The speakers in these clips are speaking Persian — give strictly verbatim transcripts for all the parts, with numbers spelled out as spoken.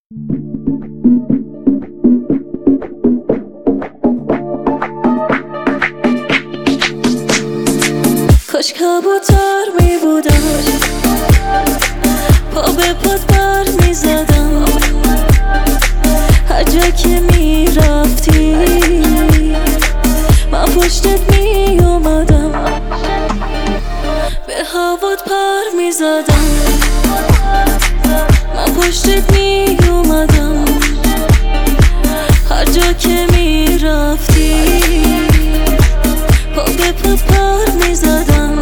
کاش کبوتر می بودم، پا به پات بر می زدم، هر جا که می رفتی من پشتت می اومدم، به هوات پر می زدم، من پشتت می اومدم، هر جا که می رفتی پا به پات پر می زدم.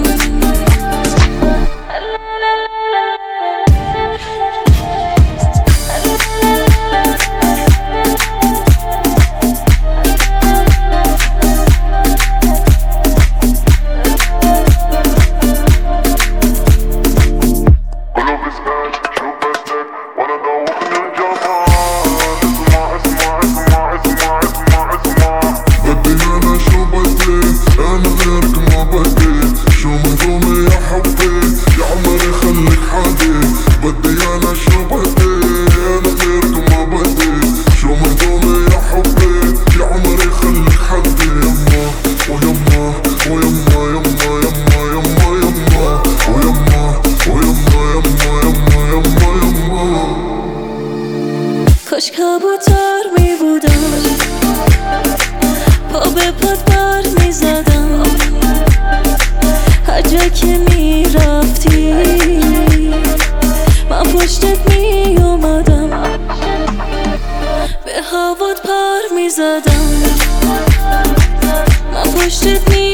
کاش کبوتر می بودم، پا به پات بر می زدم، هر جا که می رفتی من پشتت می اومدم، به هوات پر می زدم، من پشتت می